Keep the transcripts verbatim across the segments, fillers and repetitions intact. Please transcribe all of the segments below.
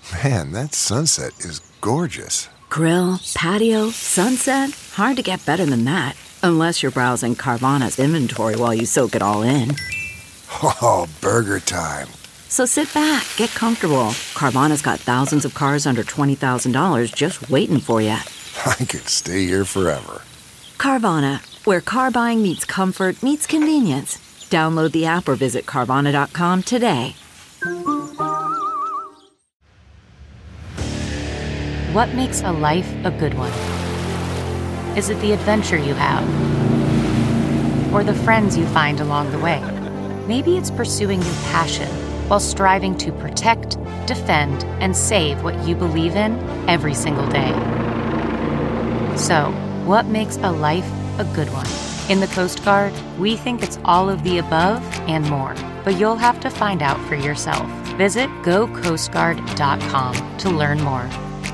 Man, that sunset is gorgeous. Grill, patio, sunset. Hard to get better than that. Unless you're browsing Carvana's inventory while you soak it all in. Oh, burger time. So sit back, get comfortable. Carvana's got thousands of cars under twenty thousand dollars just waiting for you. I could stay here forever. Carvana, where car buying meets comfort, meets convenience. Download the app or visit Carvana dot com today. What makes a life a good one? Is it the adventure you have? Or the friends you find along the way? Maybe it's pursuing your passion while striving to protect, defend, and save what you believe in every single day. So, what makes a life a good one? In the Coast Guard, we think it's all of the above and more, but you'll have to find out for yourself. Visit go coast guard dot com to learn more.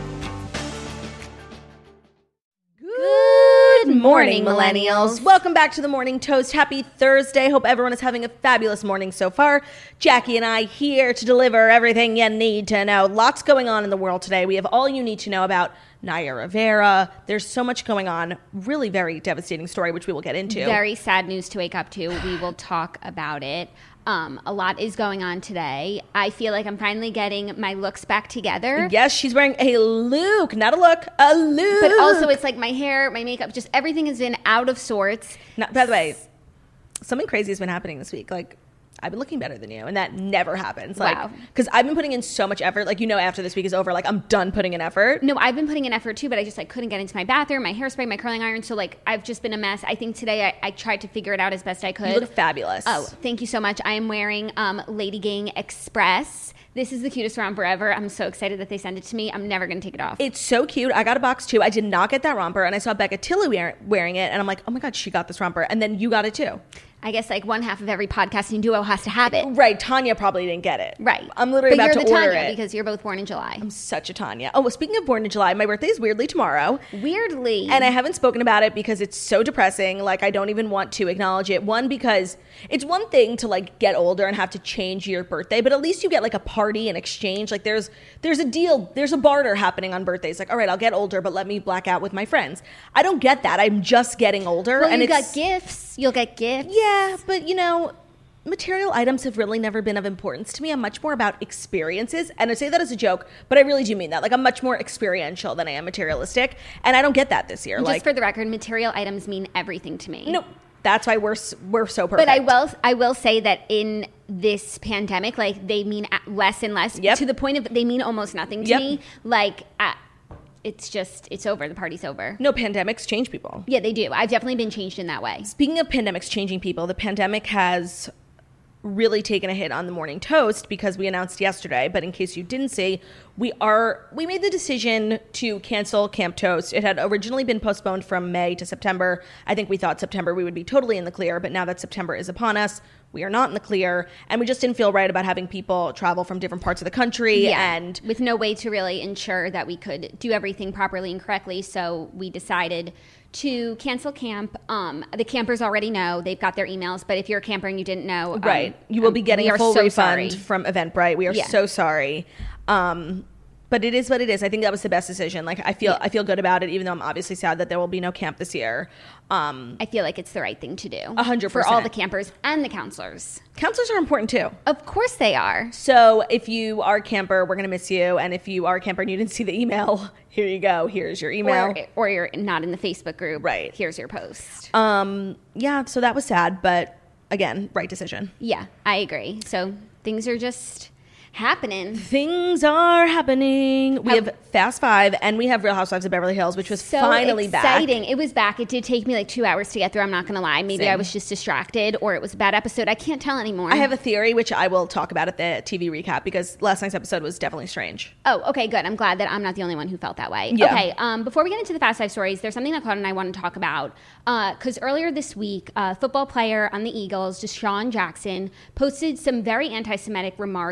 Good morning, millennials. Welcome back to the Morning Toast. Happy Thursday. Hope everyone is having a fabulous morning so far. Jackie and I here to deliver everything you need to know. Lots going on in the world today. We have all you need to know about Naya Rivera. There's so much going on. Really very devastating story, which we will get into. Very sad news to wake up to. We will talk about it. Um, a lot is going on today. I feel like I'm finally getting my looks back together. Yes, she's wearing a look, not a look, a look. But also it's like my hair, my makeup, just everything has been out of sorts. Now, by the way, something crazy has been happening this week. Like, I've been looking better than you, and that never happens. Like, wow. Because I've been putting in so much effort. Like, you know, after this week is over, like, I'm done putting in effort. No, I've been putting in effort too, but I just like couldn't get into my bathroom, my hairspray, my curling iron. So like, I've just been a mess. I think today I, I tried to figure it out as best I could. You look fabulous. Oh, thank you so much. I am wearing um, Lady Gang Express. This is the cutest romper ever. I'm so excited that they sent it to me. I'm never going to take it off. It's so cute. I got a box too. I did not get that romper, and I saw Becca Tilly wear, wearing it, and I'm like, oh my God, she got this romper. And then you got it too. I guess like one half of every podcasting duo has to have it. Right. Tanya probably didn't get it. Right. I'm literally but about you're to the order Tanya it. because you're both born in July. I'm such a Tanya. Oh, well, speaking of born in July, my birthday is weirdly tomorrow. Weirdly. And I haven't spoken about it because it's so depressing. Like, I don't even want to acknowledge it. One, because it's one thing to like get older and have to change your birthday, but at least you get like a party and exchange. Like there's there's a deal, there's a barter happening on birthdays. Like, all right, I'll get older, but let me black out with my friends. I don't get that. I'm just getting older. Well, and you it's, got gifts. You'll get gifts. Yeah, but you know, material items have really never been of importance to me. I'm much more about experiences. And I say that as a joke, but I really do mean that. Like, I'm much more experiential than I am materialistic. And I don't get that this year. Just like, for the record, material items mean everything to me. No, that's why we're we're so perfect. But I will I will say that in this pandemic, like, they mean less and less. Yep. To the point of they mean almost nothing to Yep. me. Like, uh, it's just, it's over. The party's over. No, pandemics change people. Yeah, they do. I've definitely been changed in that way. Speaking of pandemics changing people, the pandemic has really taken a hit on the Morning Toast because we announced yesterday, but in case you didn't see, we are we made the decision to cancel Camp Toast. It had originally been postponed from May to September. I think we thought September we would be totally in the clear, but now that September is upon us, we are not in the clear, and we just didn't feel right about having people travel from different parts of the country. Yeah, and with no way to really ensure that we could do everything properly and correctly, so we decided to cancel camp. Um, the campers already know. They've got their emails, but if you're a camper and you didn't know, right, um, you will be getting a full so refund sorry. from Eventbrite. We are Yeah. so sorry. Um, but it is what it is. I think that was the best decision. Like, I feel Yeah. I feel good about it, even though I'm obviously sad that there will be no camp this year. Um, I feel like it's the right thing to do. A hundred For all percent. the campers and the counselors. counselors are important too. Of course they are. So if you are a camper, we're going to miss you. And if you are a camper and you didn't see the email, here you go. Here's your email. Or, or you're not in the Facebook group. Right. Here's your post. Um, yeah, so that was sad. But again, right decision. Yeah, I agree. So things are just happening. Things are happening. We How- have Fast Five and we have Real Housewives of Beverly Hills, which was So finally exciting. back. It was back. It did take me like two hours to get through. I'm not going to lie. Maybe Same. I was just distracted or it was a bad episode. I can't tell anymore. I have a theory, which I will talk about at the T V recap, because last night's episode was definitely strange. Oh, okay, good. I'm glad that I'm not the only one who felt that way. Yeah. Okay, um, before we get into the Fast Five stories, there's something that Claude and I want to talk about. Because uh, earlier this week, a football player on the Eagles, Deshaun Jackson, posted some very anti-Semitic remarks on his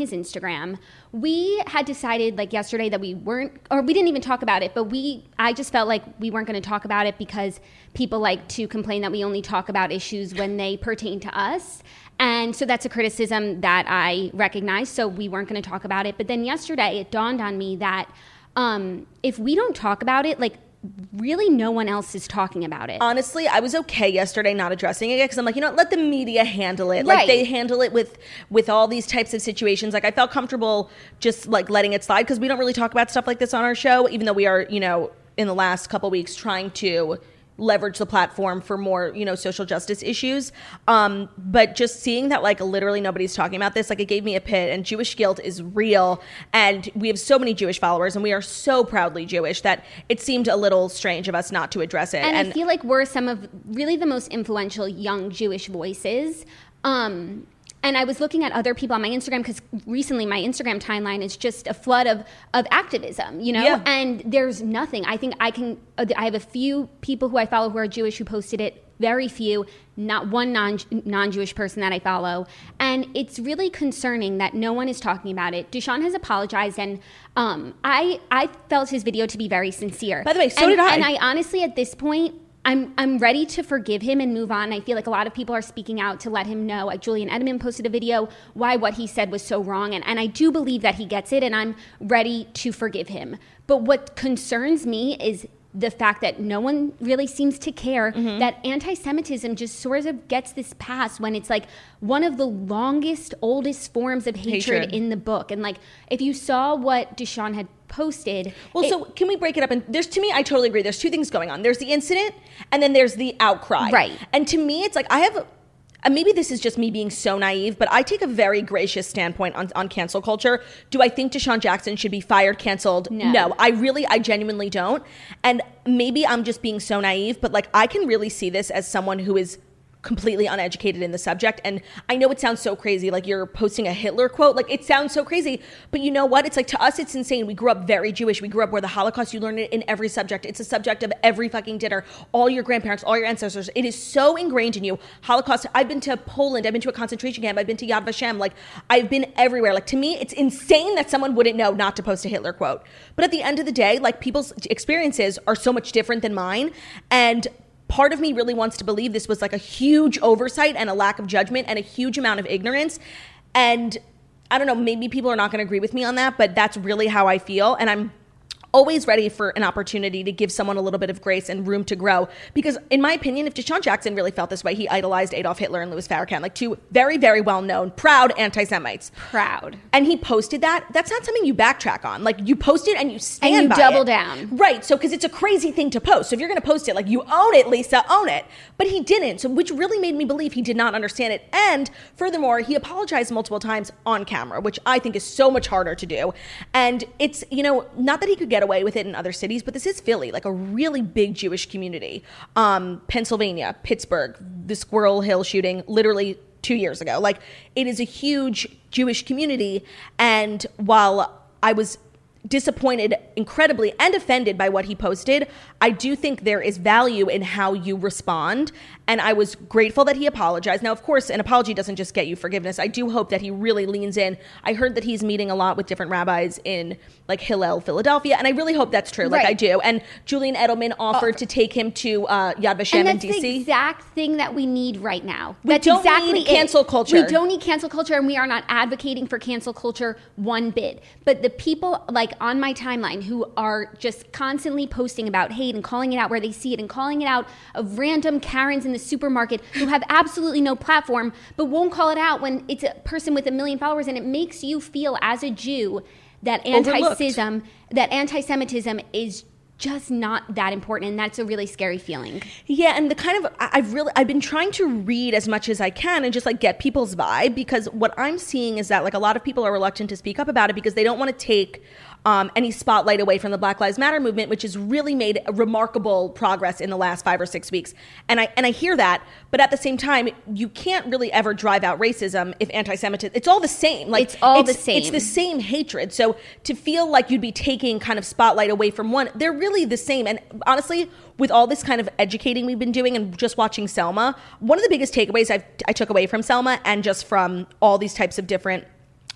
his Instagram. We had decided like yesterday that we weren't, or we didn't even talk about it, but we, I just felt like we weren't going to talk about it because people like to complain that we only talk about issues when they pertain to us. And so that's a criticism that I recognize. So we weren't going to talk about it. But then yesterday it dawned on me that um, if we don't talk about it, like really no one else is talking about it. Honestly, I was okay yesterday not addressing it because I'm like, you know, let the media handle it. Right. Like they handle it with with all these types of situations. Like I felt comfortable just like letting it slide because we don't really talk about stuff like this on our show, even though we are, you know, in the last couple weeks trying to leverage the platform for more, you know, social justice issues. Um, but just seeing that like literally nobody's talking about this, like it gave me a pit, and Jewish guilt is real. And we have so many Jewish followers and we are so proudly Jewish that it seemed a little strange of us not to address it. And, and I feel like we're some of really the most influential young Jewish voices. Um, And I was looking at other people on my Instagram because recently my Instagram timeline is just a flood of, of activism, you know, Yeah. and there's nothing. I think I can, I have a few people who I follow who are Jewish who posted it, very few, not one non, non-Jewish person that I follow. And it's really concerning that no one is talking about it. Deshaun has apologized, and um, I, I felt his video to be very sincere. By the way, so and, did I. And I honestly, at this point, I'm I'm ready to forgive him and move on. I feel like a lot of people are speaking out to let him know. Like Julian Edelman posted a video why what he said was so wrong. And, and I do believe that he gets it, and I'm ready to forgive him. But what concerns me is the fact that no one really seems to care, mm-hmm. that anti-Semitism just sort of gets this pass when it's like one of the longest, oldest forms of hatred, hatred. in the book. And like, if you saw what Deshaun had posted. Well, it, so can we break it up? And there's, to me, I totally agree. There's two things going on. There's the incident and then there's the outcry. Right. And to me, it's like, I have, and maybe this is just me being so naive, but I take a very gracious standpoint on, on cancel culture. Do I think Deshaun Jackson should be fired, canceled? No. No, I really, I genuinely don't. And maybe I'm just being so naive, but like, I can really see this as someone who is completely uneducated in the subject. And I know it sounds so crazy, like you're posting a Hitler quote, like it sounds so crazy, but you know what? It's like, to us, it's insane. We grew up very Jewish. We grew up where the Holocaust, you learn it in every subject. It's a subject of every fucking dinner. All your grandparents, all your ancestors, it is so ingrained in you. Holocaust, I've been to Poland, I've been to a concentration camp, I've been to Yad Vashem, like I've been everywhere. Like to me, it's insane that someone wouldn't know not to post a Hitler quote. But at the end of the day, like people's experiences are so much different than mine. And part of me really wants to believe this was like a huge oversight and a lack of judgment and a huge amount of ignorance. And I don't know, maybe people are not going to agree with me on that, but that's really how I feel. And I'm always ready for an opportunity to give someone a little bit of grace and room to grow. Because in my opinion, if Deshaun Jackson really felt this way, he idolized Adolf Hitler and Louis Farrakhan, like two very, very well-known, proud anti-Semites. Proud. And he posted that. That's not something you backtrack on. Like you post it and you stand and you by double it. down. Right. So because it's a crazy thing to post. So if you're going to post it, like you own it, Lisa, own it. But he didn't. So which really made me believe he did not understand it. And furthermore, he apologized multiple times on camera, which I think is so much harder to do. And it's, you know, not that he could get away with it in other cities, but this is Philly, like a really big Jewish community. Um, Pennsylvania, Pittsburgh, the Squirrel Hill shooting literally two years ago. Like it is a huge Jewish community. And while I was disappointed incredibly and offended by what he posted, I do think there is value in how you respond. And I was grateful that he apologized. Now, of course, an apology doesn't just get you forgiveness. I do hope that he really leans in. I heard that he's meeting a lot with different rabbis in like Hillel, Philadelphia. And I really hope that's true. Like right. I do. And Julian Edelman offered oh. to take him to uh, Yad Vashem and in D C. That's the exact thing that we need right now. We That's don't exactly need cancel it. culture. We don't need cancel culture, and we are not advocating for cancel culture one bit. But the people like on my timeline who are just constantly posting about hate and calling it out where they see it and calling it out of random Karens in the supermarket who have absolutely no platform but won't call it out when it's a person with a million followers, and it makes you feel as a Jew that anti-Semitism, that anti-Semitism is just not that important, and that's a really scary feeling. Yeah, and the kind of I've really I've been trying to read as much as I can and just like get people's vibe, because what I'm seeing is that like a lot of people are reluctant to speak up about it because they don't want to take um, any spotlight away from the Black Lives Matter movement, which has really made a remarkable progress in the last five or six weeks. And I and I hear that, but at the same time, you can't really ever drive out racism if anti-Semitism. It's all the same. Like it's all it's, the same. It's the same hatred. So to feel like you'd be taking kind of spotlight away from one, they're really the same. And honestly, with all this kind of educating we've been doing and just watching Selma, one of the biggest takeaways I've, I took away from Selma and just from all these types of different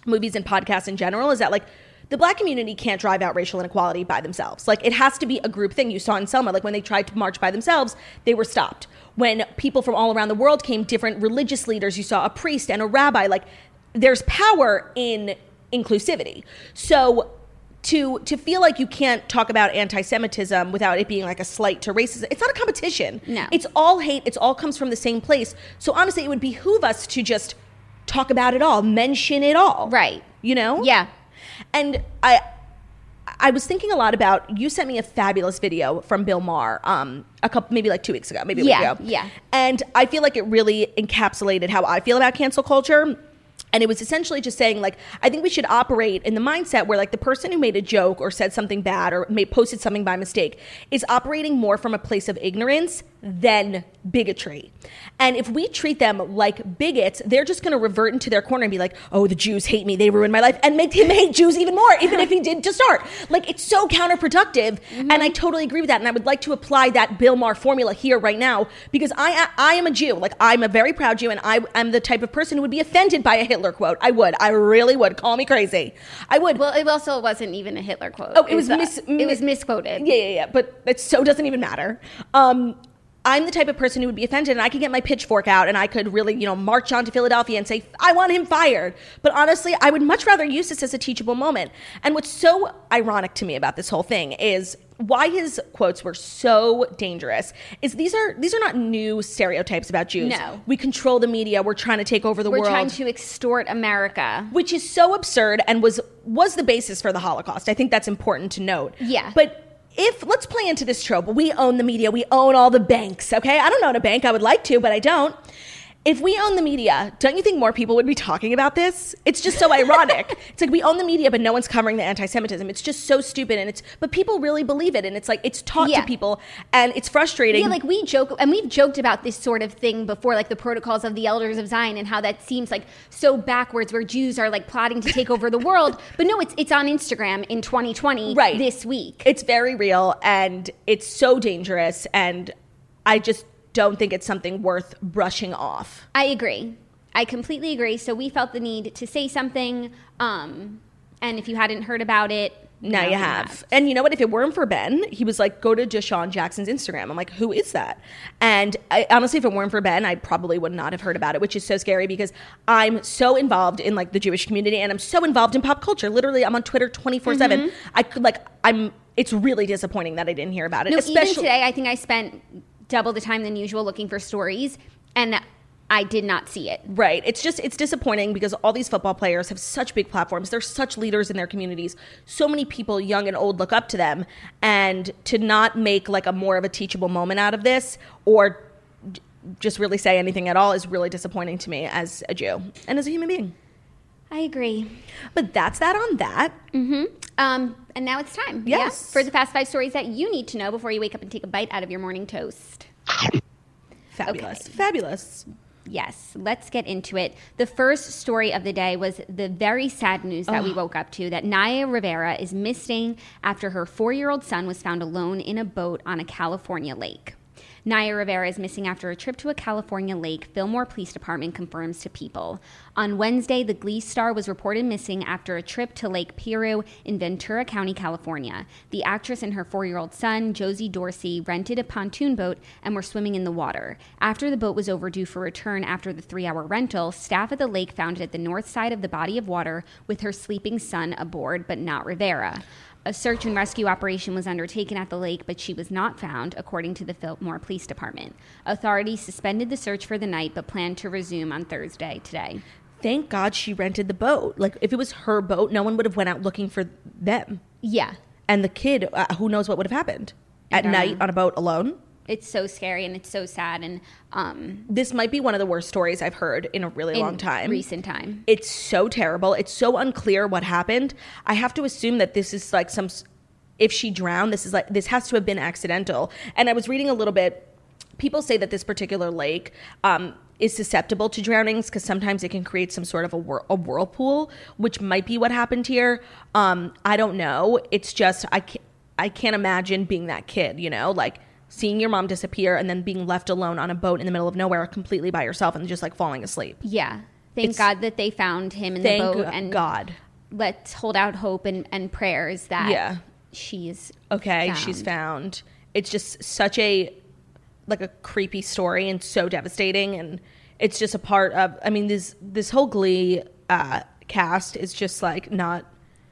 movies and podcasts in general is that like the Black community can't drive out racial inequality by themselves. Like it has to be a group thing. You saw in Selma, like when they tried to march by themselves, they were stopped. When people from all around the world came, different religious leaders, you saw a priest and a rabbi, like there's power in inclusivity. So to to feel like you can't talk about anti-Semitism without it being like a slight to racism, it's not a competition. No. It's all hate. It's all comes from the same place. So honestly, it would behoove us to just talk about it all, mention it all. Right. You know? Yeah. And I I was thinking a lot about, you sent me a fabulous video from Bill Maher um, a couple, maybe like two weeks ago, maybe a yeah, week ago. Yeah. And I feel like it really encapsulated how I feel about cancel culture. And it was essentially just saying, like, I think we should operate in the mindset where, like, the person who made a joke or said something bad or may posted something by mistake is operating more from a place of ignorance than bigotry. And if we treat them like bigots, they're just going to revert into their corner and be like, oh, the Jews hate me, they ruined my life, and make him hate Jews even more, even if he did to start. Like, it's so counterproductive. Mm-hmm. And I totally agree with that. And I would like to apply that Bill Maher formula here right now, because I I am a Jew. Like, I'm a very proud Jew, and I am the type of person who would be offended by a Hitler quote. I would. I really would. Call me crazy. I would. Well, it also wasn't even a Hitler quote. Oh, it was, it mis- was, it was misquoted. Yeah, yeah, yeah. But it so doesn't even matter. Um, I'm the type of person who would be offended, and I could get my pitchfork out and I could really, you know, march on to Philadelphia and say, I want him fired. But honestly, I would much rather use this as a teachable moment. And what's so ironic to me about this whole thing is why his quotes were so dangerous is these are these are not new stereotypes about Jews. No. We control the media. We're trying to take over the We're world. We're trying to extort America. Which is so absurd and was was the basis for the Holocaust. I think that's important to note. Yeah. But if, let's play into this trope, we own the media, we own all the banks, okay? I don't own a bank, I would like to, but I don't. If we own the media, don't you think more people would be talking about this? It's just so ironic. It's like we own the media, but no one's covering the anti-Semitism. It's just so stupid, and it's but people really believe it, and it's like it's taught yeah. to people, and it's frustrating. Yeah, like we joke, and we've joked about this sort of thing before, like the protocols of the Elders of Zion, and how that seems like so backwards, where Jews are like plotting to take over the world. But no, it's it's on Instagram in twenty twenty, right. this week. It's very real, and it's so dangerous, and I just don't think it's something worth brushing off. I agree. I completely agree. So we felt the need to say something. Um, and if you hadn't heard about it, now, now you have. have. And you know what? If it weren't for Ben, he was like, go to Deshaun Jackson's Instagram. I'm like, who is that? And I, honestly, if it weren't for Ben, I probably would not have heard about it, which is so scary because I'm so involved in like the Jewish community and I'm so involved in pop culture. Literally, I'm on Twitter twenty-four seven. Mm-hmm. I could like, I'm, it's really disappointing that I didn't hear about it. No, Especially even today, I think I spent double the time than usual looking for stories, and I did not see it. Right. It's just, it's disappointing because all these football players have such big platforms. They're such leaders in their communities. So many people, young and old, look up to them. And to not make like a more of a teachable moment out of this or j- just really say anything at all is really disappointing to me as a Jew and as a human being. I agree. But that's that on that. Mm-hmm. Um, and now it's time. Yes. Yeah, for the fast five stories that you need to know before you wake up and take a bite out of your morning toast. Fabulous. Okay. Fabulous. Yes, let's get into it. The first story of the day was the very sad news that oh. we woke up to, that Naya Rivera is missing after her four-year-old son was found alone in a boat on a California lake. Naya Rivera is missing after a trip to a California lake, Fillmore Police Department confirms to People. On Wednesday, the Glee star was reported missing after a trip to Lake Piru in Ventura County, California. The actress and her four-year-old son, Josie Dorsey, rented a pontoon boat and were swimming in the water. After the boat was overdue for return after the three-hour rental, staff at the lake found it at the north side of the body of water with her sleeping son aboard, but not Rivera. A search and rescue operation was undertaken at the lake, but she was not found, according to the Fillmore Police Department. Authorities suspended the search for the night, but plan to resume on Thursday today. Thank God she rented the boat. Like, if it was her boat, no one would have went out looking for them. Yeah. And the kid, uh, who knows what would have happened? At night know. On a boat alone? It's so scary and it's so sad. And um, this might be one of the worst stories I've heard in a really in long time. Recent time. It's so terrible. It's so unclear what happened. I have to assume that this is like some, if she drowned, this is like, this has to have been accidental. And I was reading a little bit. People say that this particular lake um, is susceptible to drownings because sometimes it can create some sort of a, whir- a whirlpool, which might be what happened here. Um, I don't know. It's just, I can't, I can't imagine being that kid, you know, like, seeing your mom disappear and then being left alone on a boat in the middle of nowhere completely by yourself and just like falling asleep. Yeah. Thank It's- God that they found him in the Thank boat. And God. let's hold out hope and, and prayers that Yeah. she's Okay, found. she's found. It's just such a like a creepy story and so devastating, and it's just a part of. I mean, this this whole Glee uh, cast is just like not.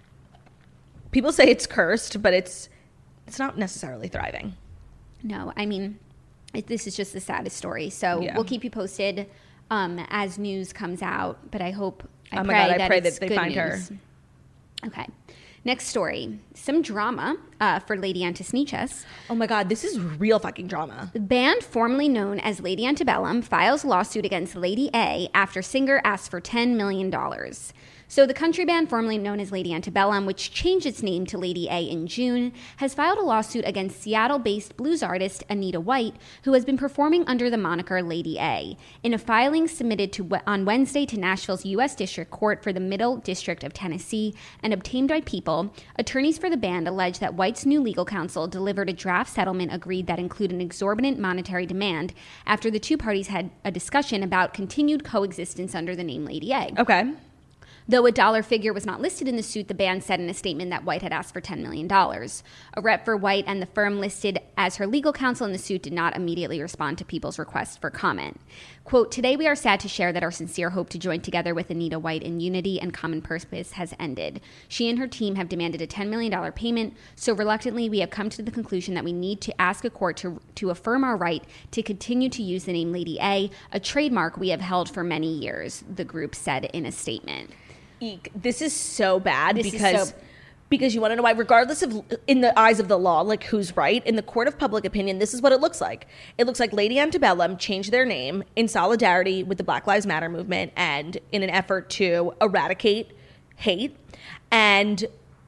People say it's cursed, but it's it's not necessarily thriving. No, I mean, it, this is just the saddest story. So Yeah. we'll keep you posted um, as news comes out. But I hope, I Oh my pray God, I that pray it's that they good find her. news. Okay. Next story. Some drama uh, for Lady Antisneechus. Oh my God, this is real fucking drama. The band formerly known as Lady Antebellum files lawsuit against Lady A after singer asks for ten million dollars. So the country band formerly known as Lady Antebellum, which changed its name to Lady A in June, has filed a lawsuit against Seattle-based blues artist Anita White, who has been performing under the moniker Lady A. In a filing submitted to, on Wednesday to Nashville's U S District Court for the Middle District of Tennessee and obtained by People, attorneys for the band allege that White's new legal counsel delivered a draft settlement agreed that included an exorbitant monetary demand after the two parties had a discussion about continued coexistence under the name Lady A. Okay. Though a dollar figure was not listed in the suit, the band said in a statement that White had asked for ten million dollars. A rep for White and the firm listed as her legal counsel in the suit did not immediately respond to People's request for comment. Quote, "Today we are sad to share that our sincere hope to join together with Anita White in unity and common purpose has ended. She and her team have demanded a ten million dollars payment, so reluctantly we have come to the conclusion that we need to ask a court to, to affirm our right to continue to use the name Lady A, a trademark we have held for many years," the group said in a statement. Eek. This is so bad This is because so- because you want to know why, regardless of in the eyes of the law, like who's right, in the court of public opinion, this is what it looks like. It looks like Lady Antebellum changed their name in solidarity with the Black Lives Matter movement and in an effort to eradicate hate. And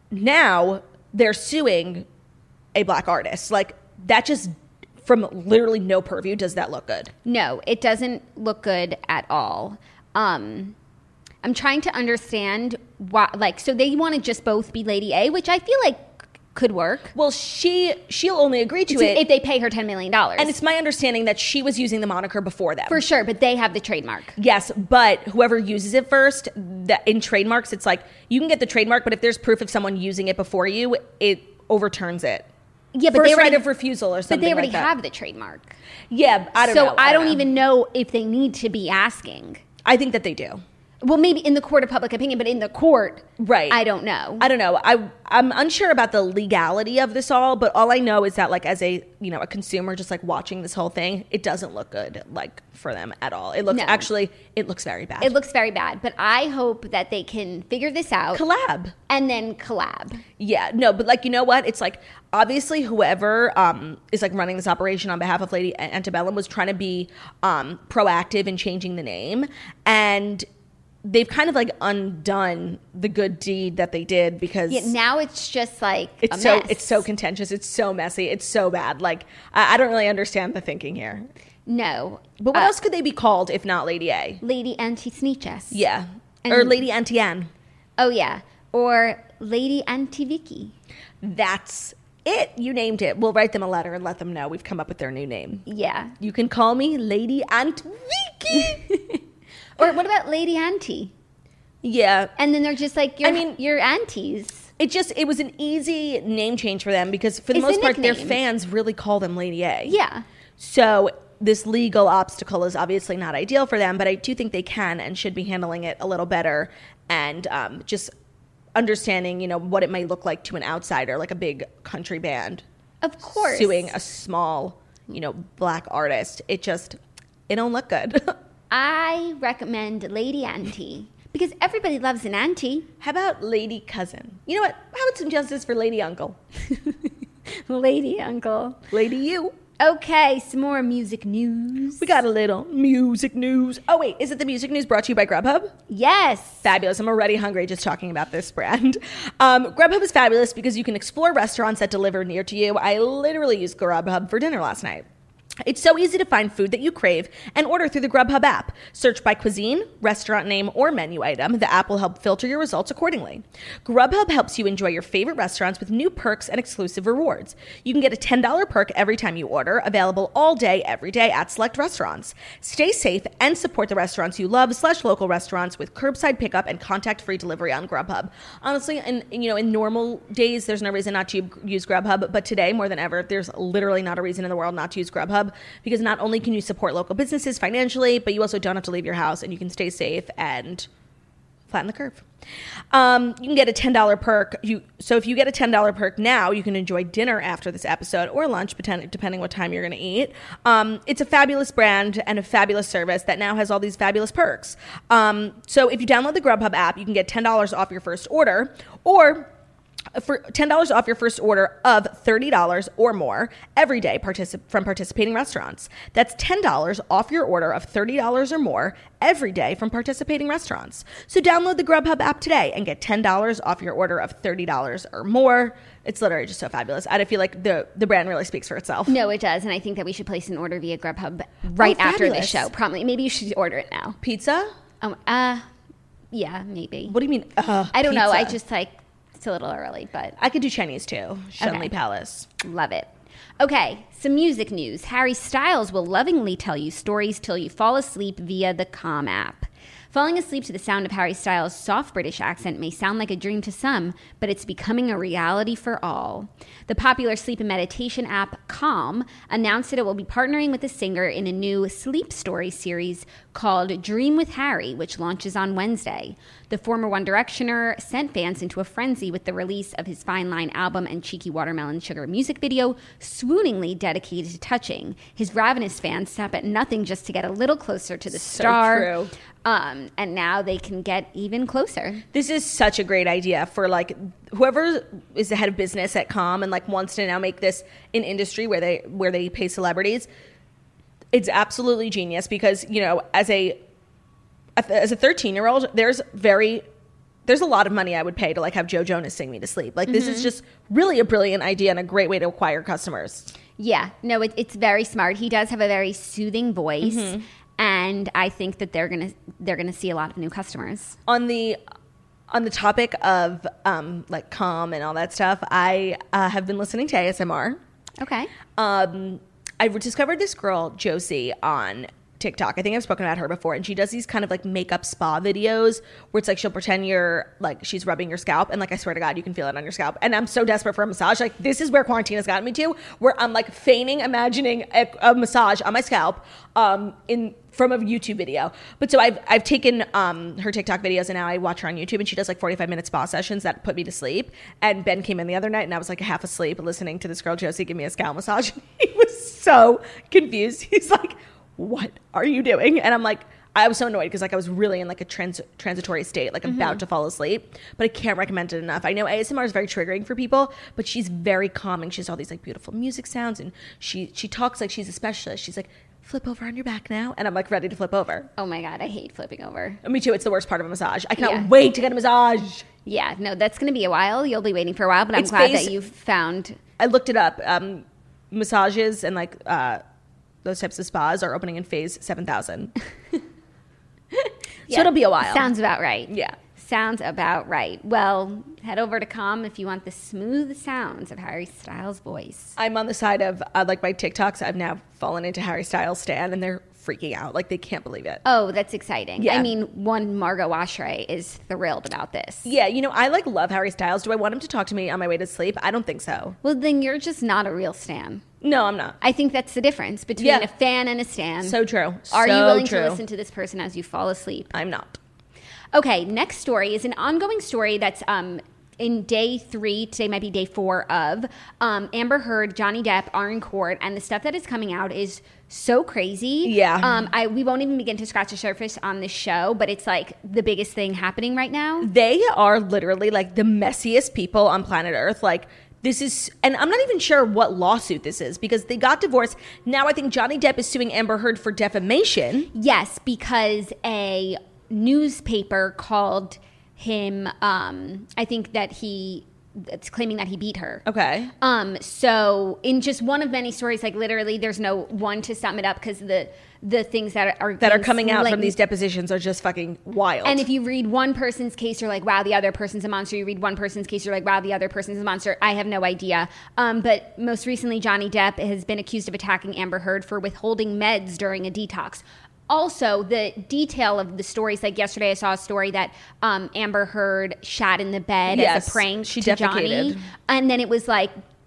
now they're suing a black artist. Like that just from literally no purview does that look good. No, it doesn't look good at all. Um, I'm trying to understand why, like, so they want to just both be Lady A, which I feel like could work. Well, she she'll only agree to it If they pay her ten million dollars. and it's my understanding that she was using the moniker before them. For sure, but they have the trademark. Yes, but whoever uses it first, that in trademarks, it's like you can get the trademark, but if there's proof of someone using it before you, it overturns it. Yeah, but First they already, right of refusal or something. But they already like that. have the trademark. Yeah, I don't so know. I don't, know. even know if they need to be asking. I think that they do. Well, maybe in the court of public opinion, but in the court, Right. I don't know. I don't know. I I'm unsure about the legality of this all, but all I know is that like as a you know a consumer, just like watching this whole thing, it doesn't look good like for them at all. It looks No. actually it looks very bad. It looks very bad, but I hope that they can figure this out collab. and then collab. Yeah, no, but like you know what? It's like obviously whoever um, is like running this operation on behalf of Lady Antebellum was trying to be um, proactive in changing the name, and they've kind of like undone the good deed that they did because Yeah, now it's just like it's a so mess. it's so contentious, it's so messy, it's so bad. Like I, I don't really understand the thinking here. No. But what Uh, else could they be called if not Lady A? Lady Antisneechus. Yeah, And- or Lady Auntie Anne. Oh, yeah. Or Lady Antivicky. That's it. You named it. We'll write them a letter and let them know we've come up with their new name. Yeah. You can call me Lady Aunt Vicky. Or what about Lady Auntie? Yeah. And then they're just like, you're, I mean- you're aunties. It just, it was an easy name change for them because for the It's a most part, their nickname. fans really call them Lady A. Yeah. So this legal obstacle is obviously not ideal for them, but I do think they can and should be handling it a little better and um, just understanding, you know, what it might look like to an outsider, like a big country band. Of course. Suing a small, you know, black artist. It just, it don't look good. I recommend Lady Auntie because everybody loves an auntie. How about Lady Cousin? You know what? How about some justice for Lady Uncle? Lady Uncle. Lady You. Okay, some more music news. We got a little music news. Oh, wait. Is it the music news brought to you by Grubhub? Yes. Fabulous. I'm already hungry just talking about this brand. Um, Grubhub is fabulous because you can explore restaurants that deliver near to you. I literally used Grubhub for dinner last night. It's so easy to find food that you crave and order through the Grubhub app. Search by cuisine, restaurant name, or menu item. The app will help filter your results accordingly. Grubhub helps you enjoy your favorite restaurants with new perks and exclusive rewards. You can get a ten dollars perk every time you order, available all day, every day at select restaurants. Stay safe and support the restaurants you love slash local restaurants with curbside pickup and contact-free delivery on Grubhub. Honestly, in, you know, in normal days, there's no reason not to use Grubhub, but today, more than ever, there's literally not a reason in the world not to use Grubhub. Because not only can you support local businesses financially, but you also don't have to leave your house and you can stay safe and flatten the curve. Um, you can get a ten dollars perk. You So if you get a ten dollars perk now, you can enjoy dinner after this episode or lunch, depending what time you're going to eat. Um, it's a fabulous brand and a fabulous service that now has all these fabulous perks. Um, so if you download the Grubhub app, you can get ten dollars off your first order, or for ten dollars off your first order of thirty dollars or more every day particip- from participating restaurants. That's ten dollars off your order of thirty dollars or more every day from participating restaurants. So download the Grubhub app today and get ten dollars off your order of thirty dollars or more. It's literally just so fabulous. I feel like the, the brand really speaks for itself. No, it does. And I think that we should place an order via Grubhub right oh, after this show. Probably. Maybe you should order it now. Pizza? Um, uh, yeah, maybe. What do you mean? Uh, I don't pizza? know. I just like... It's a little early, but... I could do Chinese, too. Shenley okay. Palace. Love it. Okay, some music news. Harry Styles will lovingly tell you stories till you fall asleep via the Calm app. Falling asleep to the sound of Harry Styles' soft British accent may sound like a dream to some, but it's becoming a reality for all. The popular sleep and meditation app Calm announced that it will be partnering with the singer in a new sleep story series called Dream with Harry, which launches on Wednesday. The former One Directioner sent fans into a frenzy with the release of his Fine Line album and Cheeky Watermelon Sugar music video, swooningly dedicated to touching. His ravenous fans stop at nothing just to get a little closer to the So star. true. Um, and now they can get even closer. This is such a great idea for like whoever is the head of business at Calm and like wants to now make this an industry where they where they pay celebrities. It's absolutely genius because, you know, as a as a thirteen year old, there's very there's a lot of money I would pay to like have Joe Jonas sing me to sleep. Like this mm-hmm. is just really a brilliant idea and a great way to acquire customers. Yeah, no, it, it's very smart. He does have a very soothing voice. Mm-hmm. And I think that they're gonna they're gonna see a lot of new customers. On the on the topic of um, like Calm and all that stuff, I uh, have been listening to A S M R. Okay. Um, I discovered this girl Josie on TikTok. I think I've spoken about her before, and she does these kind of like makeup spa videos where it's like she'll pretend you're like she's rubbing your scalp, and like I swear to God, you can feel it on your scalp. And I'm so desperate for a massage. Like this is where quarantine has gotten me to, where I'm like feigning imagining a, a massage on my scalp um, in from a YouTube video. But so I've I've taken um, her TikTok videos and now I watch her on YouTube, and she does like forty-five minute spa sessions that put me to sleep. And Ben came in the other night and I was like half asleep listening to this girl Josie give me a scalp massage. He was so confused. He's like, what are you doing? And I'm like, I was so annoyed because like I was really in like a trans- transitory state, like mm-hmm. about to fall asleep, but I can't recommend it enough. I know A S M R is very triggering for people, but she's very calming. She has all these like beautiful music sounds, and she she talks like she's a specialist. She's like, flip over on your back now, and I'm like ready to flip over. Oh my God, I hate flipping over. Me too. It's the worst part of a massage. I cannot yeah. wait to get a massage. Yeah, no, that's going to be a while. You'll be waiting for a while, but I'm it's glad based, that you've found. I looked it up. Um, massages and like uh, those types of spas are opening in phase seven thousand. Yeah, so it'll be a while. Sounds about right. Yeah. Sounds about right. Well, head over to Calm if you want the smooth sounds of Harry Styles' voice. I'm on the side of, uh, like, my TikToks. I've now fallen into Harry Styles stan, and they're freaking out. Like, they can't believe it. Oh, that's exciting. Yeah. I mean, one Margot Washray is thrilled about this. Yeah, you know, I, like, love Harry Styles. Do I want him to talk to me on my way to sleep? I don't think so. Well, then you're just not a real stan. No, I'm not. I think that's the difference between Yeah. a fan and a stan. So true. Are so you willing true. to listen to this person as you fall asleep? I'm not. Okay, next story is an ongoing story that's um, in day three. Today might be day four of um, Amber Heard, Johnny Depp are in court, and the stuff that is coming out is so crazy. Yeah. Um, I we won't even begin to scratch the surface on this show, but it's like the biggest thing happening right now. They are literally like the messiest people on planet Earth. Like, this is, and I'm not even sure what lawsuit this is because they got divorced. Now I think Johnny Depp is suing Amber Heard for defamation. Yes, because a newspaper called him, um, I think that he that's claiming that he beat her. Okay. Um. So in just one of many stories, like literally, there's no one to sum it up because the the things that are that are being coming out like, from these depositions are just fucking wild. And if you read one person's case, you're like, wow, the other person's a monster. You read one person's case, you're like, wow, the other person's a monster. I have no idea. Um, but most recently, Johnny Depp has been accused of attacking Amber Heard for withholding meds during a detox. Also, the detail of the stories, like yesterday I saw a story that um, Amber Heard shat in the bed yes, as a prank she to defecated. Johnny. And then it was like,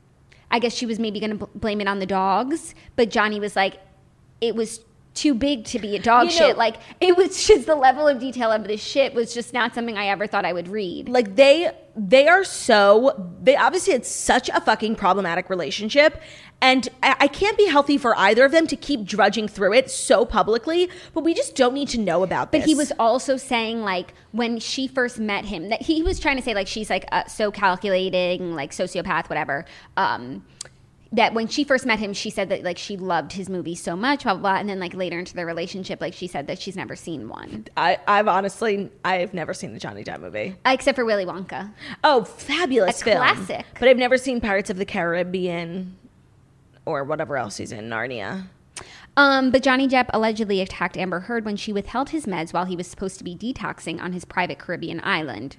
I guess she was maybe going to b- blame it on the dogs. But Johnny was like, it was too big to be a dog you shit. Know, like, it was just the level of detail of this shit was just not something I ever thought I would read. Like, they they are so, they obviously it's such a fucking problematic relationship. And I, I can't be healthy for either of them to keep drudging through it so publicly, but we just don't need to know about this. But he was also saying, like, when she first met him, that he was trying to say, like, she's, like, uh, so calculating, like, sociopath, whatever. Um, that when she first met him, she said that, like, she loved his movie so much, blah, blah, blah. And then, like, later into their relationship, like, she said that she's never seen one. I, I've honestly, I've never seen the Johnny Depp movie. Uh, except for Willy Wonka. Oh, fabulous A film. classic. But I've never seen Pirates of the Caribbean or whatever else he's in, Narnia. Um, but Johnny Depp allegedly attacked Amber Heard when she withheld his meds while he was supposed to be detoxing on his private Caribbean island.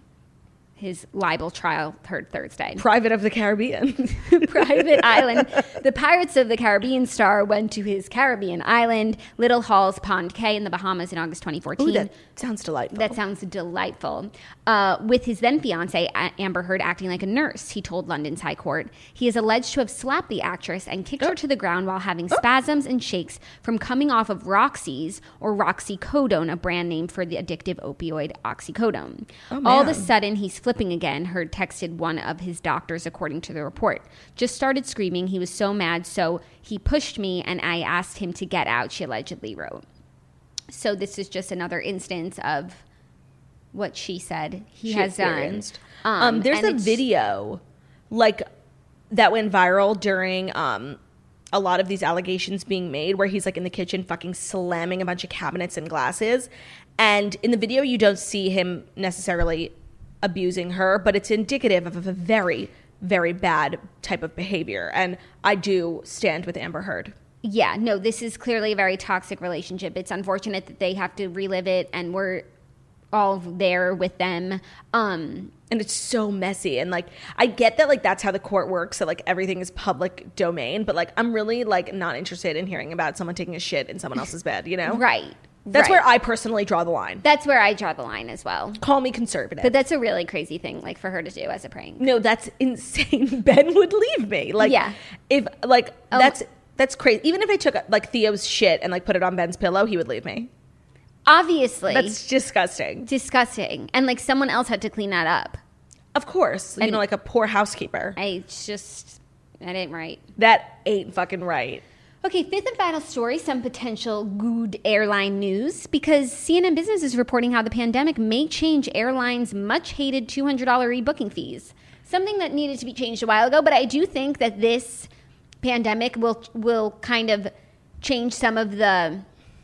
His libel trial heard Thursday. Private of the Caribbean. Private island. The Pirates of the Caribbean star went to his Caribbean island, Little Halls Pond Cay in the Bahamas in August twenty fourteen. Ooh, that sounds delightful. That sounds delightful. Uh, with his then fiancée, Amber Heard, acting like a nurse, he told London's High Court. He is alleged to have slapped the actress and kicked oh. her to the ground while having spasms and shakes from coming off of Roxy's or Roxycodone, a brand name for the addictive opioid oxycodone. Oh, All of man. a sudden, he's flipping again, Heard texted one of his doctors, according to the report. Just started screaming. He was so mad, so he pushed me and I asked him to get out, she allegedly wrote. So this is just another instance of what she said he She has done. experienced. Um, Um, there's and a it's- video like that went viral during um, a lot of these allegations being made where he's like in the kitchen fucking slamming a bunch of cabinets and glasses. And in the video, you don't see him necessarily abusing her, but it's indicative of a very, very bad type of behavior. And I do stand with Amber Heard. Yeah, no, this is clearly a very toxic relationship. It's unfortunate that they have to relive it, and we're all there with them. Um, and it's so messy. And like, I get that like that's how the court works, that like everything is public domain, but like I'm really like not interested in hearing about someone taking a shit in someone else's bed, you know? right. That's right. where I personally draw the line. That's where I draw the line as well. Call me conservative. But that's a really crazy thing, like, for her to do as a prank. No, that's insane. Ben would leave me. Like, Yeah. if like Oh. that's that's crazy. Even if I took like Theo's shit and like put it on Ben's pillow, he would leave me. Obviously. That's disgusting. disgusting. And, like, someone else had to clean that up. Of course, you And- know, like a poor housekeeper. I just, that ain't right. That ain't fucking right. Okay, fifth and final story, some potential good airline news, because C N N Business is reporting how the pandemic may change airlines' much-hated two hundred dollars rebooking fees. Something that needed to be changed a while ago, but I do think that this pandemic will will kind of change some of the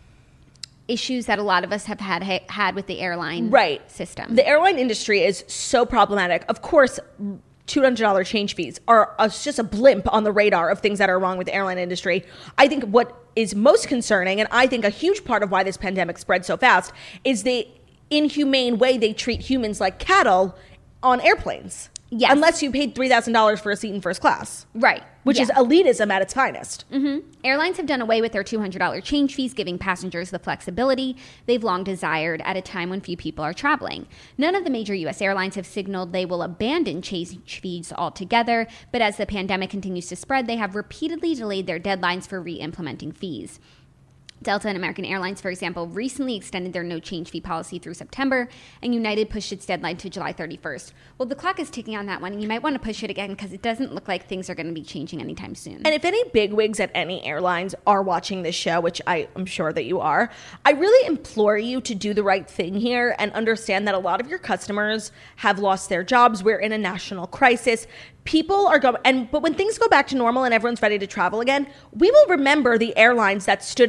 issues that a lot of us have had had with the airline right. system. The airline industry is so problematic. Of course, two hundred dollars change fees are a, just a blimp on the radar of things that are wrong with the airline industry. I think what is most concerning, and I think a huge part of why this pandemic spread so fast, is the inhumane way they treat humans like cattle on airplanes. Yes. Unless you paid three thousand dollars for a seat in first class. Right. Which Yeah. is elitism at its finest. Mm-hmm. Airlines have done away with their two hundred dollars change fees, giving passengers the flexibility they've long desired at a time when few people are traveling. None of the major U S airlines have signaled they will abandon change fees altogether, but as the pandemic continues to spread, they have repeatedly delayed their deadlines for re-implementing fees. Delta and American Airlines, for example, recently extended their no change fee policy through September, and United pushed its deadline to July thirty-first. Well, the clock is ticking on that one, and you might want to push it again because it doesn't look like things are going to be changing anytime soon. And if any bigwigs at any airlines are watching this show, which I am sure that you are, I really implore you to do the right thing here and understand that a lot of your customers have lost their jobs. We're in a national crisis. People are going, and but when things go back to normal and everyone's ready to travel again, we will remember the airlines that stood up for us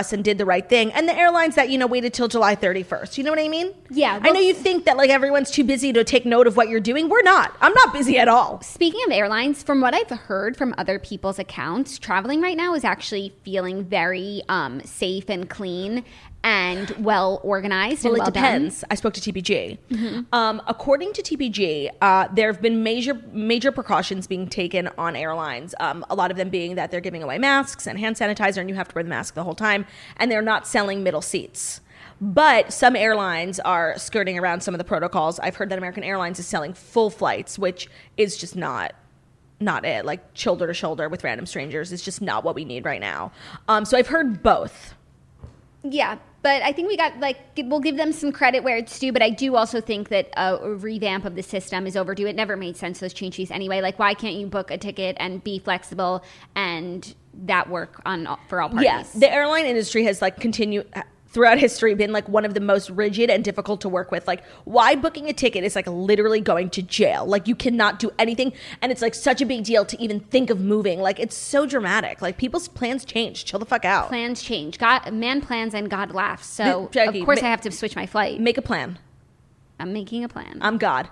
us and did the right thing. And the airlines that, you know, waited till July thirty-first. You know what I mean? Yeah. I know you think that like everyone's too busy to take note of what you're doing. We're not. I'm not busy at all. Speaking of airlines, from what I've heard from other people's accounts, traveling right now is actually feeling very um, safe and clean and well organized. Well, and it well depends. Done. I spoke to T P G. Mm-hmm. Um, according to T P G, uh, there have been major major precautions being taken on airlines. Um, a lot of them being that they're giving away masks and hand sanitizer, and you have to wear the mask the whole time. And they're not selling middle seats. But some airlines are skirting around some of the protocols. I've heard that American Airlines is selling full flights, which is just not. Not it. Like shoulder to shoulder with random strangers is just not what we need right now. Um, so I've heard both. Yeah, but I think we got, like, we'll give them some credit where it's due, but I do also think that a revamp of the system is overdue. It never made sense, those change fees anyway. Like, why can't you book a ticket and be flexible and that work on for all parties? Yeah, the airline industry has, like, continued throughout history been like one of the most rigid and difficult to work with. Like, why booking a ticket is like literally going to jail. Like, you cannot do anything, and it's like such a big deal to even think of moving. Like, it's so dramatic. Like, people's plans change. Chill the fuck out. Plans change. God, man plans and God laughs. So The- Jackie, of course ma- I have to switch my flight. Make a plan. I'm making a plan. I'm God.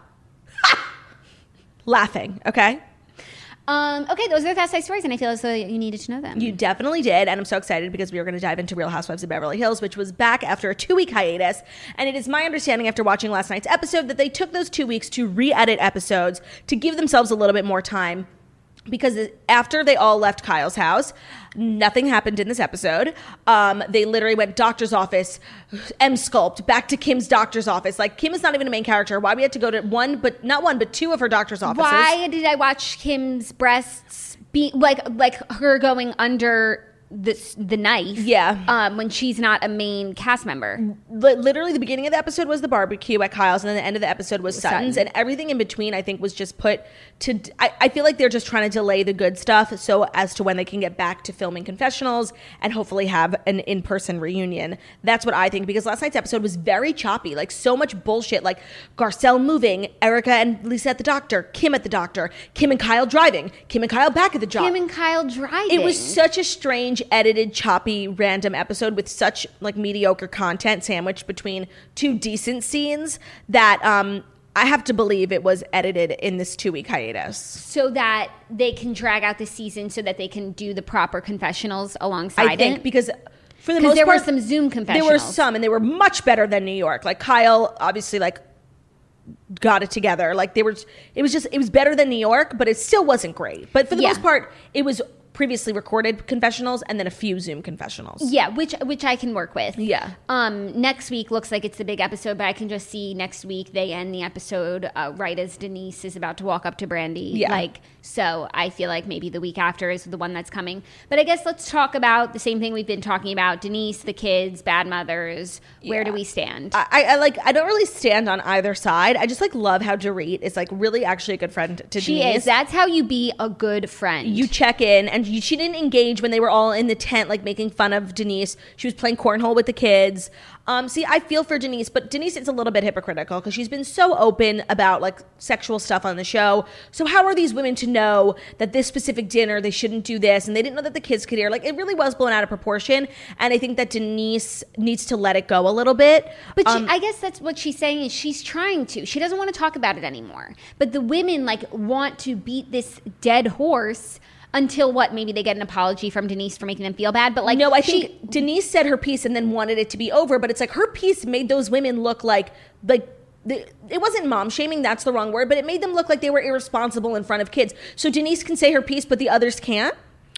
Laughing, okay? Um, okay, those are the Fast Five stories, and I feel as though you needed to know them. You definitely did, and I'm so excited because we are going to dive into Real Housewives of Beverly Hills, which was back after a two-week hiatus. And it is my understanding after watching last night's episode that they took those two weeks to re-edit episodes to give themselves a little bit more time. Because after they all left Kyle's house, nothing happened in this episode. Um, they literally went doctor's office, M-Sculpt, back to Kim's doctor's office. Like, Kim is not even a main character. Why we had to go to one, but not one, but two of her doctor's offices. Why did I watch Kim's breasts be like like her going under the the knife? Yeah. Um, when she's not a main cast member. Li- Literally, the beginning of the episode was the barbecue at Kyle's, and then the end of the episode was Sutton's, Sutton. and everything in between, I think, was just put to. I, I feel like they're just trying to delay the good stuff so as to when they can get back to filming confessionals and hopefully have an in-person reunion. That's what I think, because last night's episode was very choppy, like so much bullshit, like Garcelle moving, Erica and Lisa at the doctor, Kim at the doctor, Kim and Kyle driving, Kim and Kyle back at the job. Kim and Kyle driving. It was such a strange, edited, choppy, random episode with such like mediocre content sandwiched between two decent scenes that um, I have to believe it was edited in this two-week hiatus. so that they can drag out the season so that they can do the proper confessionals alongside I think it. because for the Because most there part, were some Zoom confessionals. There were some, and they were much better than New York. Like Kyle, obviously, like got it together. Like they were, it was just, it was better than New York, but it still wasn't great. But for the Yeah. most part, it was previously recorded confessionals and then a few Zoom confessionals. Yeah, which which I can work with. Yeah. Um, next week looks like it's the big episode, but I can just see next week they end the episode uh, right as Denise is about to walk up to Brandy. Yeah. Like, so I feel like maybe the week after is the one that's coming. But I guess let's talk about the same thing we've been talking about: Denise, the kids, bad mothers. Where Yeah. do we stand? I, I like. I don't really stand on either side. I just like love how Dorit is like really actually a good friend to she Denise. is. That's how you be a good friend. You check in, and you, she didn't engage when they were all in the tent, like making fun of Denise. She was playing cornhole with the kids. Um, see, I feel for Denise, but Denise is a little bit hypocritical because she's been so open about like sexual stuff on the show. So how are these women to know that this specific dinner they shouldn't do this, and they didn't know that the kids could hear? Like, it really was blown out of proportion, and I think that Denise needs to let it go a little bit. But Um, she, I guess that's what she's saying is she's trying to. She doesn't want to talk about it anymore. But the women like want to beat this dead horse until what? Maybe they get an apology from Denise for making them feel bad. But like, no, I she, think Denise said her piece and then wanted it to be over, but it's like her piece made those women look like like the, it wasn't mom shaming, that's the wrong word, but it made them look like they were irresponsible in front of kids. So Denise can say her piece, but the others can't.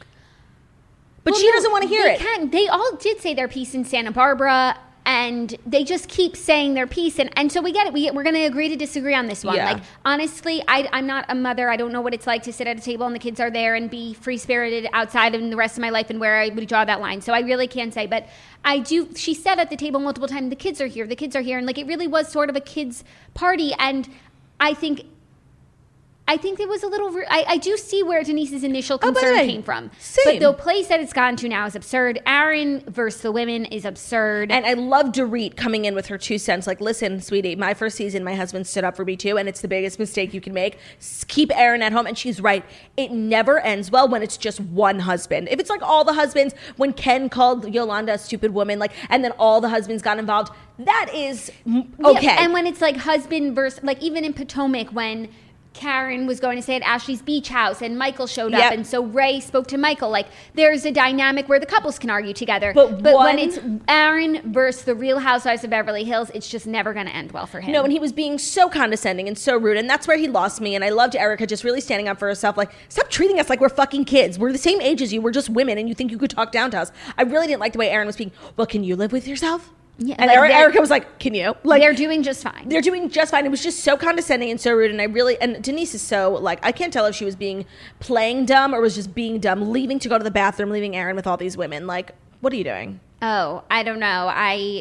But Well, she no, doesn't want to hear they it. Can. They all did say their piece in Santa Barbara, and they just keep saying their piece. And, and so we get it. We, we're going to agree to disagree on this one. Yeah. Like, honestly, I, I'm not a mother. I don't know what it's like to sit at a table and the kids are there and be free-spirited outside in the rest of my life and where I would draw that line. So I really can't say. But I do. She said at the table multiple times, the kids are here. The kids are here. And, like, it really was sort of a kids' party. And I think I think it was a little. I, I do see where Denise's initial Oh, by the concern way, came from. same. But the place that it's gone to now is absurd. Aaron versus the women is absurd. And I love Dorit coming in with her two cents. Like, listen, sweetie, my first season, my husband stood up for me too, and it's the biggest mistake you can make. S- Keep Aaron at home. And she's right. It never ends well when it's just one husband. If it's like all the husbands, when Ken called Yolanda a stupid woman, like, and then all the husbands got involved, that is mm, okay. Yeah, and when it's like husband versus, like even in Potomac, when Karen was going to stay at Ashley's beach house and Michael showed up, Yep. and so Ray spoke to Michael. Like, there's a dynamic where the couples can argue together. But but one- when it's Aaron versus the Real Housewives of Beverly Hills, it's just never going to end well for him. No, and he was being so condescending and so rude, and that's where he lost me. And I loved Erica just really standing up for herself. Like, stop treating us like we're fucking kids. We're the same age as you. We're just women, and you think you could talk down to us. I really didn't like the way Aaron was speaking. Well, can you live with yourself? Yeah, and like Erica, they're- Erica was like, can you? Like, they're doing just fine. they're doing just fine. It was just so condescending and so rude. And I really, and Denise is so, like, I can't tell if she was being playing dumb or was just being dumb, leaving to go to the bathroom, leaving Aaron with all these women. Like, what are you doing? Oh, I don't know. I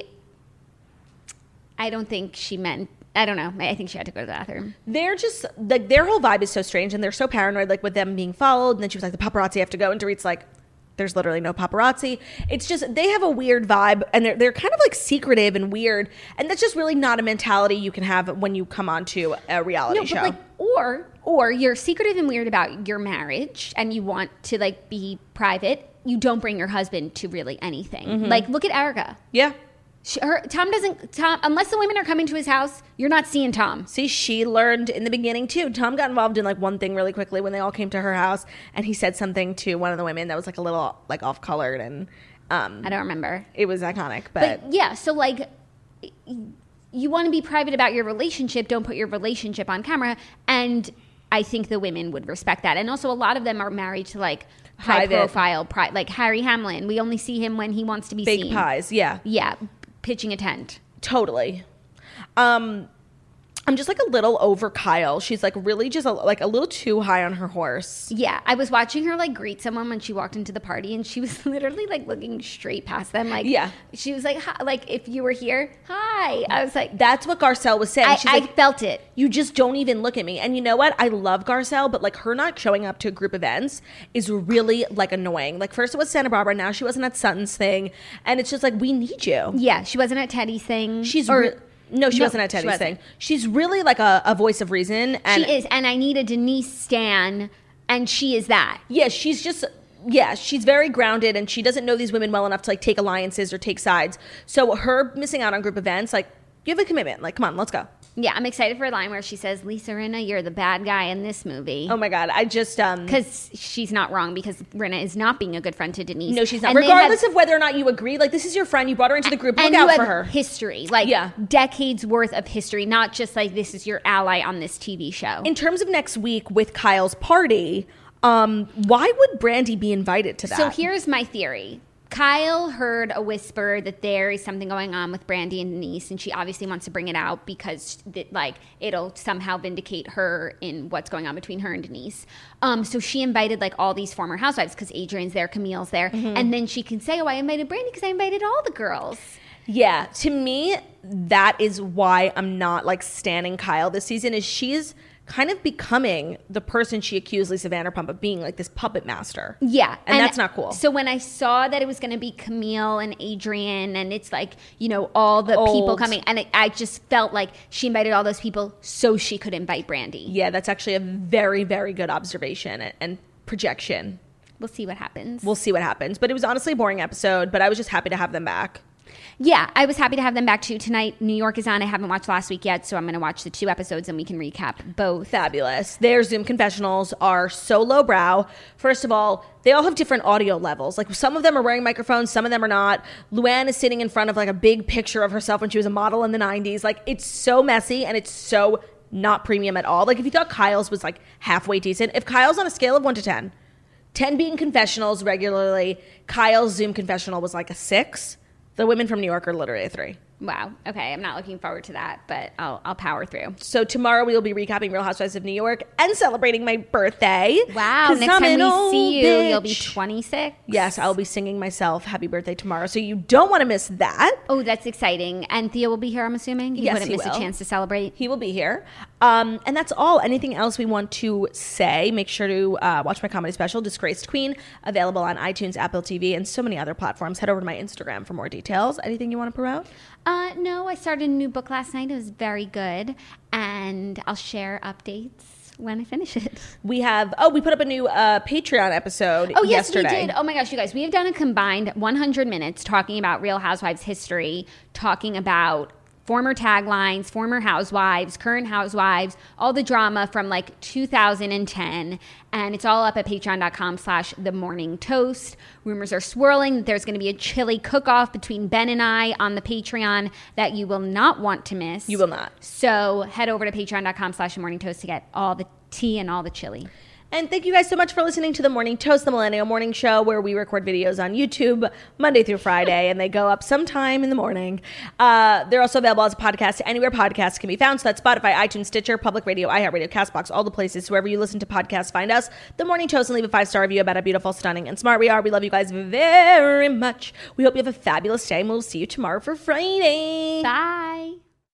I don't think she meant. I don't know. I think she had to go to the bathroom. They're just, like, their whole vibe is so strange, and they're so paranoid, like, with them being followed. And then she was like, the paparazzi have to go. And Dorit's like, there's literally no paparazzi. It's just, they have a weird vibe, and they're, they're kind of like secretive and weird. And that's just really not a mentality you can have when you come onto a reality No, show. but like, or or you're secretive and weird about your marriage, and you want to like be private. You don't bring your husband to really anything. Mm-hmm. Like, look at Erica. yeah. She, her, Tom doesn't. Tom, unless the women are coming to his house, you're not seeing Tom. See, she learned in the beginning too. Tom got involved in like one thing really quickly when they all came to her house, and he said something to one of the women that was like a little like off colored, and um, I don't remember. it was iconic. But, But yeah, so like, you want to be private about your relationship. Don't put your relationship on camera. And I think the women would respect that. And also, a lot of them are married to like high Private. profile, pri- like Harry Hamlin. We only see him when he wants to be big seen. pies, yeah. Yeah, pitching a tent. Totally. Um, I'm just like a little over Kyle. She's like really just a, like a little too high on her horse. Yeah, I was watching her like greet someone when she walked into the party, and she was literally like looking straight past them. Like, Yeah. she was like, hi, like if you were here, hi. I was like, That's what Garcelle was saying. I, She's I like, felt it. you just don't even look at me. And you know what? I love Garcelle, but like her not showing up to group events is really like annoying. Like first it was Santa Barbara, now she wasn't at Sutton's thing, and it's just like we need you. Yeah, she wasn't at Teddy's thing. She's or, re- no, she No, wasn't at she Teddy's wasn't. thing. She's really like a, a voice of reason. And She is, and I need a Denise stan, and she is that. yeah, she's just yeah, she's very grounded, and she doesn't know these women well enough to like take alliances or take sides. So her missing out on group events, like you have a commitment. Like, come on, let's go. Yeah, I'm excited for a line where she says, Lisa Rinna, you're the bad guy in this movie. Oh my god, I just um Because she's not wrong, because Rinna is not being a good friend to Denise. no, she's not. And they Regardless had- of whether or not you agree, like this is your friend. You brought her into the group. Look and out you have for her. history, like Yeah. decades worth of history, not just like this is your ally on this T V show. In terms of next week with Kyle's party, um, why would Brandy be invited to that? So here's my theory. Kyle heard a whisper that there is something going on with Brandy and Denise, and she obviously wants to bring it out because that, like, it'll somehow vindicate her in what's going on between her and Denise. Um, so she invited like all these former housewives because Adrian's there, Camille's there, Mm-hmm. and then she can say, "Oh, I invited Brandy because I invited all the girls." Yeah, to me, that is why I'm not like standing Kyle this season. Is she's kind of becoming the person she accused Lisa Vanderpump of being, like this puppet master. Yeah. And that's not cool. So when I saw that it was going to be Camille and Adrian, and it's like, you know, all the people Old. coming, and it, I just felt like she invited all those people so she could invite Brandy. Yeah, that's actually a very, very good observation and, and projection. We'll see what happens. We'll see what happens. But it was honestly a boring episode, but I was just happy to have them back. Yeah, I was happy to have them back too. Tonight, New York is on. I haven't watched last week yet, so I'm going to watch the two episodes and we can recap both. Fabulous. Their Zoom confessionals are so lowbrow. First of all, they all have different audio levels. Like some of them are wearing microphones, some of them are not. Luann is sitting in front of like a big picture of herself when she was a model in the nineties. Like it's so messy and it's so not premium at all. Like if you thought Kyle's was like halfway decent, if Kyle's on a scale of one to ten, ten being confessionals regularly, Kyle's Zoom confessional was like a six. The women from New York are literally a three. Wow. Okay. I'm not looking forward to that, but I'll I'll power through. So tomorrow we will be recapping Real Housewives of New York and celebrating my birthday. Wow. 'Cause Next I'm time an we old see you, bitch. you'll be twenty-six. Yes, I'll be singing myself happy birthday tomorrow. So you don't want to miss that. Oh, that's exciting. And Theo will be here, I'm assuming? You Yes, wouldn't he miss will. a chance to celebrate. He will be here. Um, and that's all. Anything else we want to say, make sure to uh, watch my comedy special, Disgraced Queen, available on iTunes, Apple T V, and so many other platforms. Head over to my Instagram for more details. Anything you want to promote? Uh, no, I started a new book last night. It was very good. And I'll share updates when I finish it. We have, oh, we put up a new uh, Patreon episode Oh, yes, yesterday. we did. Oh, my gosh, you guys. We have done a combined one hundred minutes talking about Real Housewives history, talking about former taglines, former housewives, current housewives, all the drama from like two thousand ten. And it's all up at patreon.com slash the morning toast. Rumors are swirling that there's going to be a chili cook-off between Ben and I on the Patreon that you will not want to miss. You will not. So head over to patreon.com slash the morning toast to get all the tea and all the chili. And thank you guys so much for listening to The Morning Toast, the Millennial Morning Show, where we record videos on YouTube Monday through Friday, and they go up sometime in the morning. Uh, they're also available as a podcast anywhere podcasts can be found. So that's Spotify, iTunes, Stitcher, Public Radio, iHeartRadio, CastBox, all the places. Wherever you listen to podcasts, find us, The Morning Toast, and leave a five-star review about how beautiful, stunning, and smart we are. We love you guys very much. We hope you have a fabulous day, and we'll see you tomorrow for Friday. Bye.